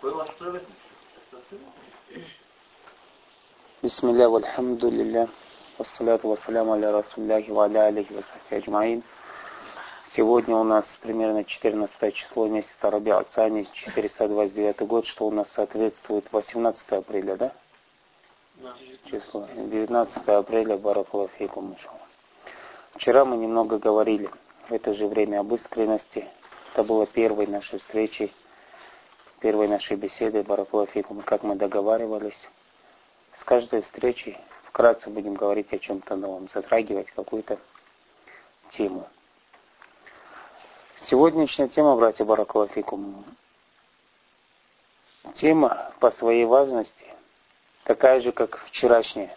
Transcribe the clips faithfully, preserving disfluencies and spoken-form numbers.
Бисмилля, вальхамдулилля, вассаляту вассаляму аля расулляхи ва аля алейхи ва сахби аджмаин. Сегодня у нас примерно четырнадцатое число месяца Раби'а ас-Сани, четыреста двадцать девятый год, что у нас соответствует восемнадцатое апреля, да? Число. девятнадцатое апреля, баракаллаху фикум. Вчера мы немного говорили в это же время об искренности. Это было первой нашей встречей, первой нашей беседы, баракаллаху фикум, как мы договаривались. С каждой встречей вкратце будем говорить о чем-то новом, затрагивать какую-то тему. Сегодняшняя тема, братья, баракаллаху фикум, тема по своей важности такая же, как вчерашняя.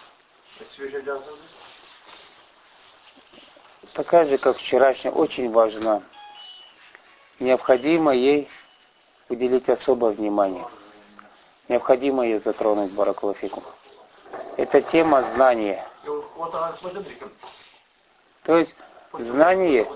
Такая же, как вчерашняя, очень важна. Необходимо ей уделить особое внимание. Необходимо ее затронуть, баракаллаху фикум. Это тема знания. То есть знание,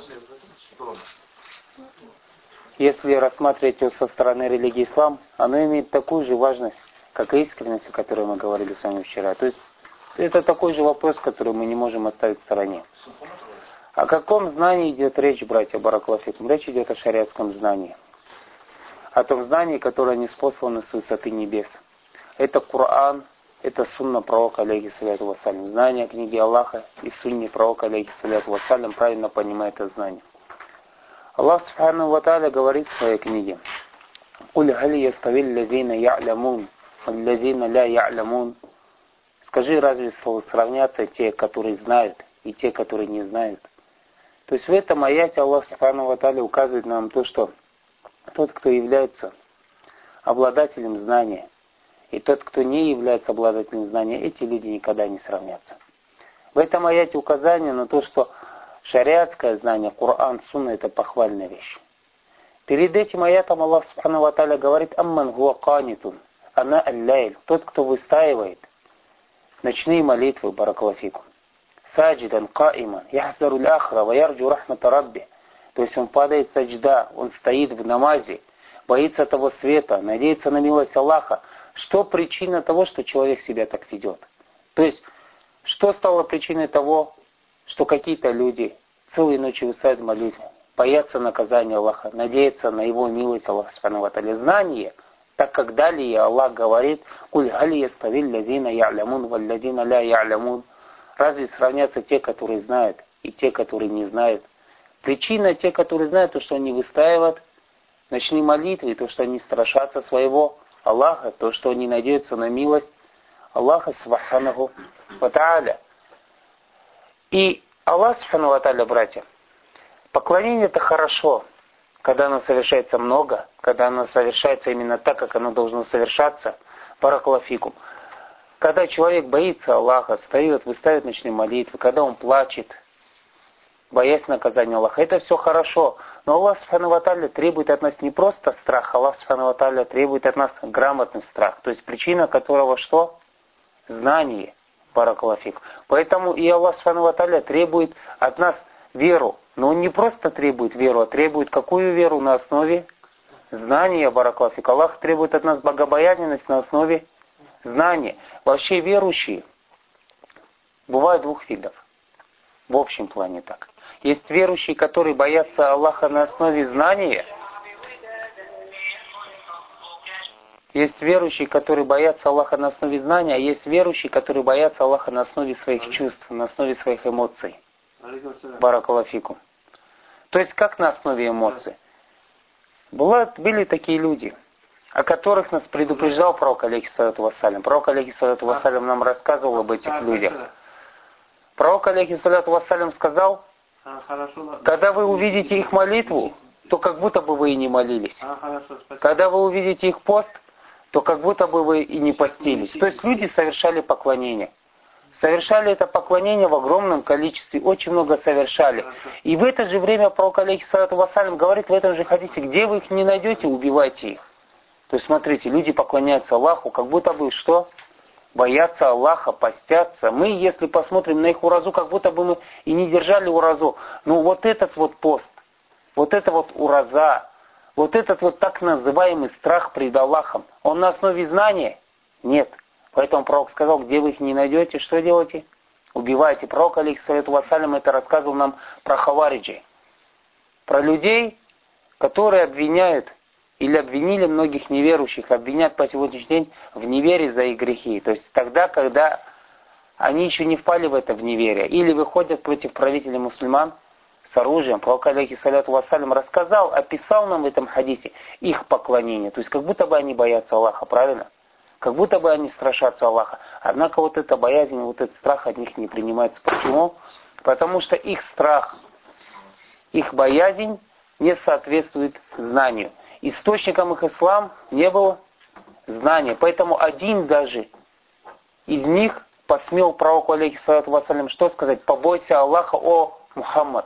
если рассматривать его со стороны религии ислам, оно имеет такую же важность, как и искренность, о которой мы говорили с вами вчера. То есть это такой же вопрос, который мы не можем оставить в стороне. О каком знании идет речь, братья, баракаллаху фикум? Речь идет о шариатском знании. О том знании, которое ниспослано с высоты небес. Это Коран, это сунна пророка, алейхиссаляту вассалям. Знание книги Аллаха и сунне пророка, алейхиссаляту вассалям, правильно понимает это знание. Аллах субхану ва тааля говорит в своей книге: «Куль хали ястави аллазина я'лямун, аллазина ля я'лямун». Скажи, разве сравнятся те, которые знают, и те, которые не знают? То есть в этом аяте Аллах субхану ва тааля указывает нам то, что тот, кто является обладателем знания, и тот, кто не является обладателем знания, эти люди никогда не сравнятся. В этом аяте указание на то, что шариатское знание, Коран, Сунна, это похвальная вещь. Перед этим аятом Аллах субхану ва тааля говорит: «Амман хуа канитун, ана аль-лайль», тот, кто выстаивает ночные молитвы, баракаллаху фикум, саджидан каиман, яхзару аль-ахра, ва ярджу рахмата рабби. То есть он падает саджда, он стоит в намазе, боится того света, надеется на милость Аллаха. Что причина того, что человек себя так ведет? То есть, что стало причиной того, что какие-то люди целые ночи выстают в молитве, боятся наказания Аллаха, надеются на Его милость Аллаха субхану ва тааля. Знание, так как далее Аллах говорит: «Куль хали ястави аллазина я'лямун валлазина ля я'лямун». Разве сравнятся те, которые знают, и те, которые не знают? Причина те, которые знают, то, что они выстаивают ночные молитвы, то, что они страшатся своего Аллаха, то, что они надеются на милость Аллаха субханаху ва тааля. И Аллах субхану ва тааля, братья, поклонение это хорошо, когда оно совершается много, когда оно совершается именно так, как оно должно совершаться, баракаллаху фикум. Когда человек боится Аллаха, встает, выставит ночные молитвы, когда он плачет, боясь наказания Аллаха, это все хорошо. Но Аллах субхану ва тааля требует от нас не просто страх, Аллах субхану ва тааля требует от нас грамотный страх. То есть причина которого что? Знание. Баракаллаху фикум. Поэтому и Аллах субхану ва тааля требует от нас веру. Но Он не просто требует веру, а требует какую веру? На основе знания, баракаллаху фикум. Аллах требует от нас богобоязненность на основе знания. Вообще верующие бывают двух видов. В общем плане так. Есть верующие, которые боятся Аллаха на основе знания. Есть верующие, которые боятся Аллаха на основе знания, а есть верующие, которые боятся Аллаха на основе своих чувств, на основе своих эмоций. Баракаллаху фикум. То есть как на основе эмоций? Бывают, были такие люди, о которых нас предупреждал пророк, алейхиссалату вассалям. Пророк, алейхиссалату вассалям, нам рассказывал об этих людях. Пророк, алейхиссалату вассалям, сказал: когда вы увидите их молитву, то как будто бы вы и не молились. Когда вы увидите их пост, то как будто бы вы и не постились. То есть люди совершали поклонение. Совершали это поклонение в огромном количестве, очень много совершали. И в это же время пророк, алейхиссалату вассалям, говорит в этом же хадисе: где вы их не найдете, убивайте их. То есть смотрите, люди поклоняются Аллаху, как будто бы что? Боятся Аллаха, постятся. Мы, если посмотрим на их уразу, как будто бы мы и не держали уразу. Но вот этот вот пост, вот это вот ураза, вот этот вот так называемый страх пред Аллахом, он на основе знания? Нет. Поэтому пророк сказал, где вы их не найдете, что делаете? Убивайте. Пророк, алейхиссалату вассалям, это рассказывал нам про хавариджей. Про людей, которые обвиняют или обвинили многих неверующих, обвинят по сегодняшний день в неверии за их грехи. То есть тогда, когда они еще не впали в это в неверие, или выходят против правителей мусульман с оружием. Пророк, алейхиссалату вассалям, рассказал, описал нам в этом хадисе их поклонение. То есть как будто бы они боятся Аллаха, правильно? Как будто бы они страшатся Аллаха. Однако вот эта боязнь, вот этот страх от них не принимается. Почему? Потому что их страх, их боязнь не соответствует знанию. Источником их ислам не было знания. Поэтому один даже из них посмел пророку, алейхиссалату вассалям, что сказать? Побойся Аллаха, о Мухаммад.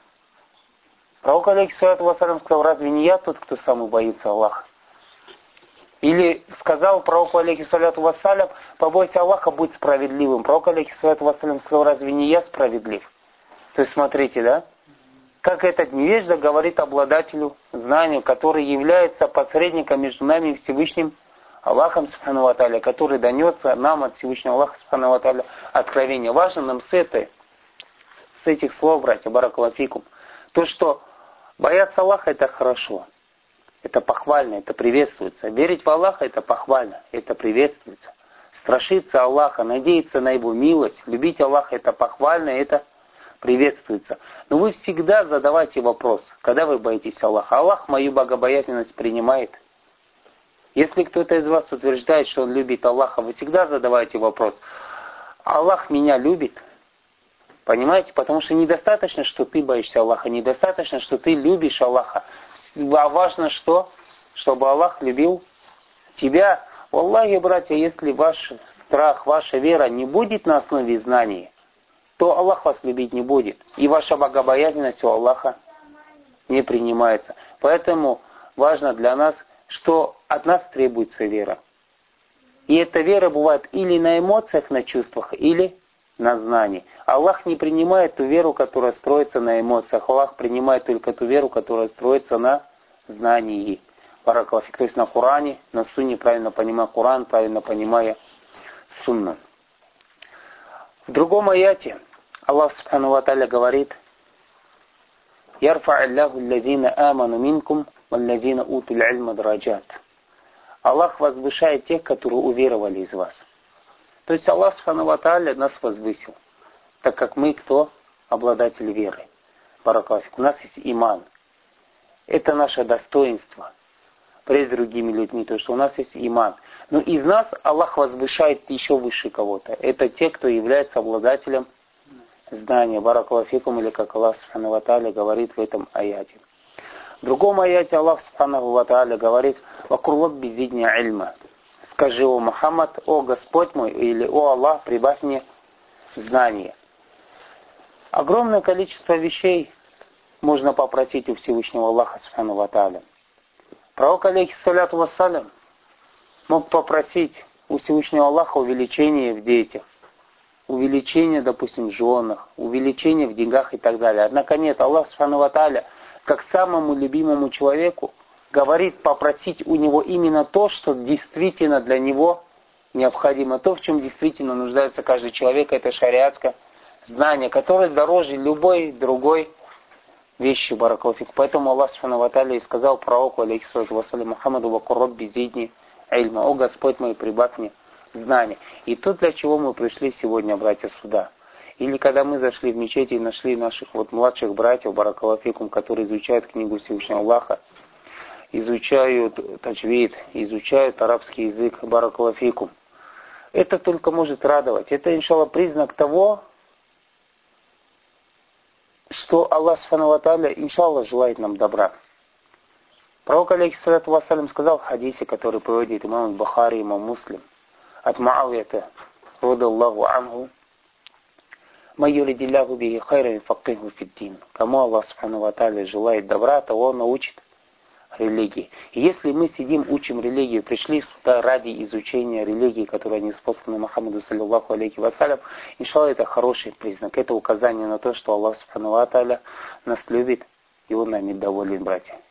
Пророк, алейхиссалату вассалям, сказал, разве не я тот, кто самый боится Аллаха? Или сказал пророку, алейхиссалату вассалям, побойся Аллаха, будь справедливым. Пророк, алейхиссалату вассалям, сказал, разве не я справедлив? То есть смотрите, да? Как этот невежда говорит обладателю знания, который является посредником между нами и Всевышним Аллахом, субхану ва тааля, который донесся нам от Всевышнего Аллаха, субхану ва тааля, откровение. Важно нам с этой, с этих слов, братья, баракаллаху фикум, то, что бояться Аллаха это хорошо. Это похвально, это приветствуется. Верить в Аллаха это похвально, это приветствуется. Страшиться Аллаха, надеяться на Его милость, любить Аллаха это похвально, это приветствуется. Но вы всегда задавайте вопрос, когда вы боитесь Аллаха. Аллах мою богобоязненность принимает. Если кто-то из вас утверждает, что он любит Аллаха, вы всегда задавайте вопрос, Аллах меня любит? Понимаете? Потому что недостаточно, что ты боишься Аллаха, недостаточно, что ты любишь Аллаха. А важно что? Чтобы Аллах любил тебя. Аллахи, братья, если ваш страх, ваша вера не будет на основе знаний, то Аллах вас любить не будет. И ваша богобоязненность у Аллаха не принимается. Поэтому важно для нас, что от нас требуется вера. И эта вера бывает или на эмоциях, на чувствах, или на знании. Аллах не принимает ту веру, которая строится на эмоциях. Аллах принимает только ту веру, которая строится на знании. Баракаллаху фик. То есть на Коране, на Сунне, правильно понимая Коран, правильно понимая Сунну. В другом аяте Аллах субхану ва тааля говорит: «Ярфа Аллаху аллазина аману минкум валлазина утуль ильма дараджат». Аллах возвышает тех, которые уверовали из вас. То есть Аллах субхану ва тааля нас возвысил, так как мы кто? Обладатели веры. Баракаллаху фик. У нас есть иман. Это наше достоинство пред другими людьми, то, что у нас есть иман. Но из нас Аллах возвышает еще выше кого-то. Это те, кто является обладателем знания. Баракаллаху фикум, или как Аллах субхану ва тааля говорит в этом аяте. В другом аяте Аллах субхану ва тааля говорит: «Вакур рабби зидни ильма». Скажи, о Мухаммад, о Господь мой, или о Аллах, прибавь мне знание. Огромное количество вещей можно попросить у Всевышнего Аллаха субхану ва тааля. Пророк, алейхиссалату вассалям, мог попросить у Всевышнего Аллаха увеличения в детях, увеличения, допустим, в женах, увеличения в деньгах и так далее. Однако нет, Аллах субхану ва тааля, как самому любимому человеку, говорит попросить у него именно то, что действительно для него необходимо. То, в чем действительно нуждается каждый человек, это шариатское знание, которое дороже любой другой вещи, баракаллаху фик. Поэтому Аллах субхану ва тааля и сказал пророку, алейхиссалату вассалям, Мухаммаду: «Вакур рабби зидни ильма». О Господь мой, прибавь мне знание. И то, для чего мы пришли сегодня, братья, сюда. Или когда мы зашли в мечеть и нашли наших вот младших братьев, баракаллаху фикум, которые изучают книгу Всевышнего Аллаха, изучают таджвид, изучают арабский язык, баракаллаху фикум. Это только может радовать. Это, иншаллах, признак того, что Аллах субхану ва тааля, иншаллах, желает нам добра. Пророк, алейхиссалату вассалям, сказал в хадисе, который приводит имам Бухари, имам Муслим, от Муавията, радаллаху анху: «Ма юридиллаху бихи хайран юфаккиху фиддин». Кому Аллах субхану ва тааля желает добра, того он научит религии. И если мы сидим, учим религию, пришли сюда ради изучения религии, которая ниспослана Мухаммаду саллаллаху алейхи вассалям, иншаллах, это хороший признак. Это указание на то, что Аллах субхану ва тааля нас любит, и Он нами доволен, братья.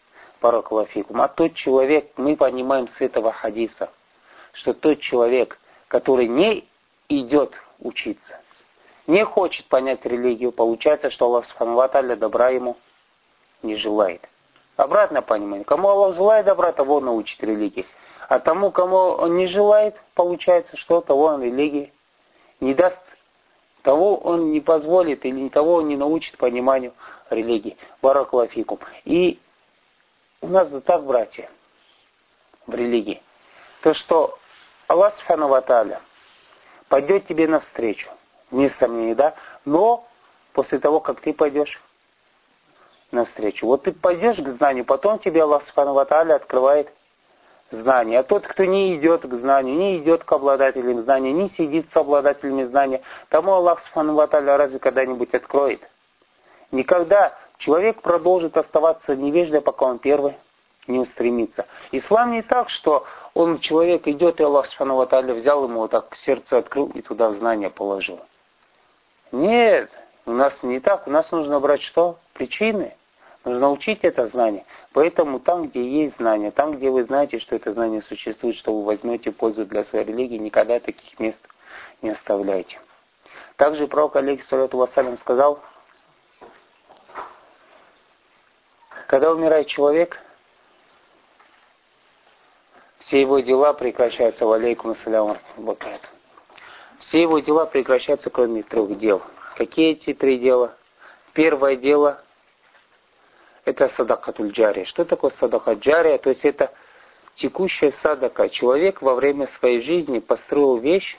баракаллаху, а тот человек, мы понимаем с этого хадиса, что тот человек, который не идет учиться, не хочет понять религию, получается, что Аллах Субхану ва Тааля добра ему не желает. Обратное понимание. Кому Аллах желает добра, того он научит религии. А тому, кому он не желает, получается, что того он религии не даст. Того он не позволит или того он не научит пониманию религии. Баракаллаху. И у нас так, братья, в религии. То, что Аллах Субхану ва Тааля пойдет тебе навстречу, не сомнений, да, но после того, как ты пойдешь навстречу. Вот ты пойдешь к знанию, потом тебе Аллах Субхану ва Тааля открывает знание. А тот, кто не идет к знанию, не идет к обладателям знания, не сидит с обладателями знания, тому Аллах Субхану ва Тааля разве когда-нибудь откроет? Никогда. Человек продолжит оставаться невеждой, пока он первый не устремится. Ислам не так, что он, человек идет, и Аллах Субхану ва Тааля взял ему вот так сердце открыл и туда в знание положил. Нет, у нас не так. У нас нужно брать что? Причины. Нужно учить это знание. Поэтому там, где есть знание, там, где вы знаете, что это знание существует, что вы возьмете пользу для своей религии, никогда таких мест не оставляйте. Также пророк, алейхиссалату вассалям, сказал, когда умирает человек, все его дела прекращаются. Валейкум ассаляму баракатух. Все его дела прекращаются, кроме трех дел. Какие эти три дела? Первое дело — это садакатуль джария. Что такое садака джария? То есть это текущая садака. Человек во время своей жизни построил вещь,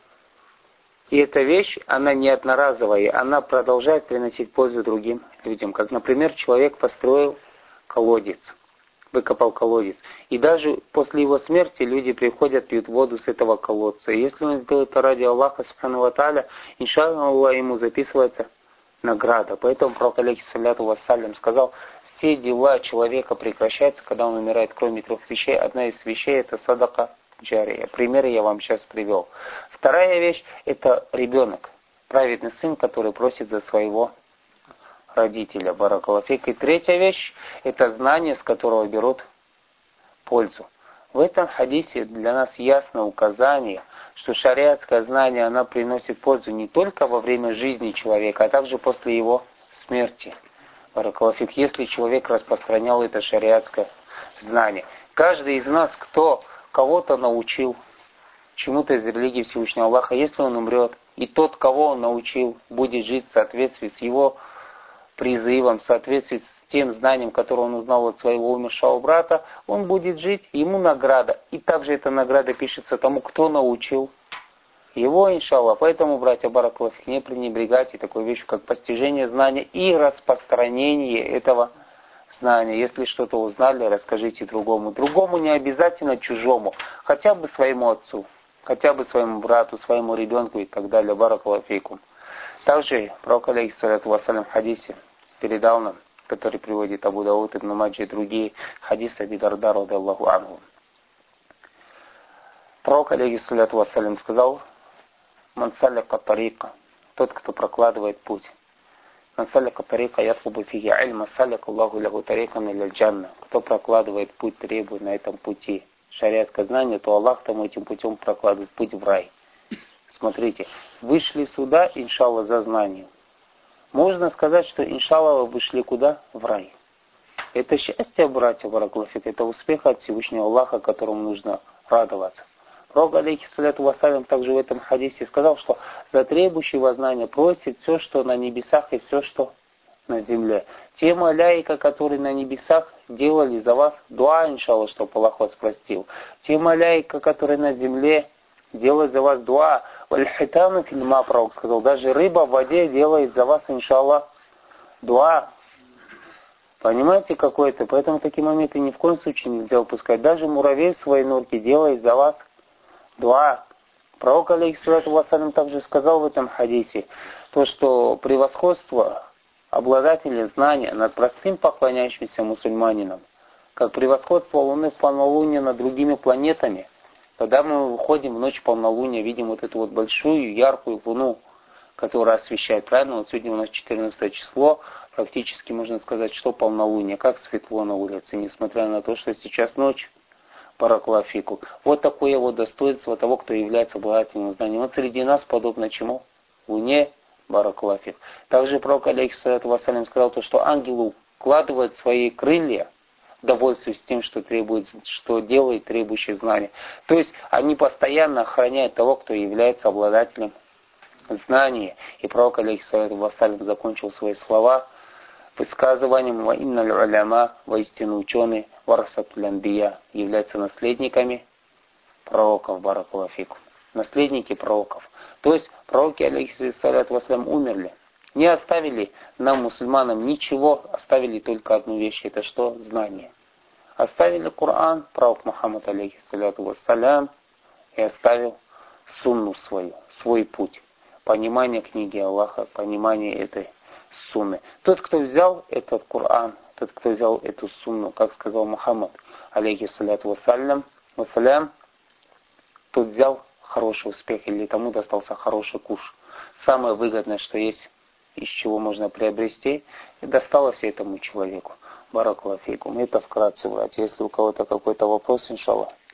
и эта вещь, она не одноразовая, она продолжает приносить пользу другим людям. Как, например, человек построил колодец, выкопал колодец. И даже после его смерти люди приходят, пьют воду с этого колодца. И если он сделает это ради Аллаха Субхану ва Тааля, иншаллах, ему записывается награда. Поэтому пророк, алейхиссалату вассалям, сказал, все дела человека прекращаются, когда он умирает, кроме трех вещей. Одна из вещей — это садака джария. Примеры я вам сейчас привел. Вторая вещь — это ребенок, праведный сын, который просит за своего родителя. Баракаллаху фик. И третья вещь — это знание, с которого берут пользу. В этом хадисе для нас ясно указание, что шариатское знание, оно приносит пользу не только во время жизни человека, а также после его смерти. Баракаллаху фик. Если человек распространял это шариатское знание. Каждый из нас, кто кого-то научил чему-то из религии Всевышнего Аллаха, если он умрет, и тот, кого он научил, будет жить в соответствии с его призывом, в соответствии с тем знанием, которое он узнал от своего умершего брата, он будет жить, ему награда. И также эта награда пишется тому, кто научил его, иншаллах. Поэтому, братья баракаллаху фик, не пренебрегайте такой вещью, как постижение знания и распространение этого знания. Если что-то узнали, расскажите другому. Другому не обязательно чужому, хотя бы своему отцу, хотя бы своему брату, своему ребенку и так далее. Баракаллаху фикум. Также пророк, алейхиссалату вассалям, в хадисе передал нам, который приводит Абу Дауд, Ибн Маджа и другие, хадис Аби Дарда радиллаху анху. Пророк, алейхиссалату вассалям, сказал, «Ман саляка тарика», тот, кто прокладывает путь. «Ман саляка тарика ятлубу фиги ильма, саляка Аллаху лягу тарикан иля джанна». Кто прокладывает путь, требует на этом пути шариатское знание, то Аллах тому этим путем прокладывает путь в рай. Смотрите, вышли сюда, иншаллах, за знанием. Можно сказать, что, иншаллах, вы шли куда? В рай. Это счастье, братья баракаллаху фик, это успех от Всевышнего Аллаха, которому нужно радоваться. Пророк, алейхиссалату вассалям, также в этом хадисе сказал, что за требующего знания просит все, что на небесах, и все, что на земле. Те маляика, которые на небесах делали за вас дуа, иншаллах, чтобы Аллах вас простил. Те маляика, которые на земле делают за вас дуа. Валь-хитану фильма, пророк сказал, даже рыба в воде делает за вас, иншаллах, дуа. Понимаете, какой это? Поэтому такие моменты ни в коем случае нельзя упускать. Даже муравей в своей норке делает за вас дуа. Пророк, алейхиссалату вассалям, также сказал в этом хадисе, то, что превосходство обладателя знания над простым поклоняющимся мусульманином, как превосходство Луны в полнолуние над другими планетами. Когда мы выходим в ночь полнолуния, видим вот эту вот большую яркую Луну, которое освещает. Правильно? Вот сегодня у нас четырнадцатое число, практически можно сказать, что полнолуние, как светло на улице, несмотря на то, что сейчас ночь. Баракалафику. Вот такое вот достоинство того, кто является обладателем знаний. Вот среди нас подобно чему? Луне. Баракалафик. Также пророк, алейхиссалату вассалям, сказал то, что ангелу вкладывает свои крылья, довольствуясь тем, что требует, что делает требующий знания. То есть они постоянно охраняют того, кто является обладателем знания. И пророк, алейхиссалату вассалям, закончил свои слова высказыванием «Ва инналь уляма», воистину ученые, варасатуль анбия, являются наследниками пророков, баракалафику. Наследники пророков. То есть пророки, алейхиссалату вассалям, умерли. Не оставили нам, мусульманам, ничего, оставили только одну вещь. Это что? Знание. Оставили Коран, пророк Мухаммад, алейхиссалату вассалям, и оставил сунну свою, свой путь. Понимание книги Аллаха, понимание этой сунны. Тот, кто взял этот Коран, тот, кто взял эту сунну, как сказал Мухаммад, алейхиссалату вассалям, вассалям, тот взял хороший успех, или тому достался хороший куш. Самое выгодное, что есть, из чего можно приобрести, и досталось этому человеку. Баракалафикум. Это вкратце, братья. Если у кого-то какой-то вопрос, иншаллах.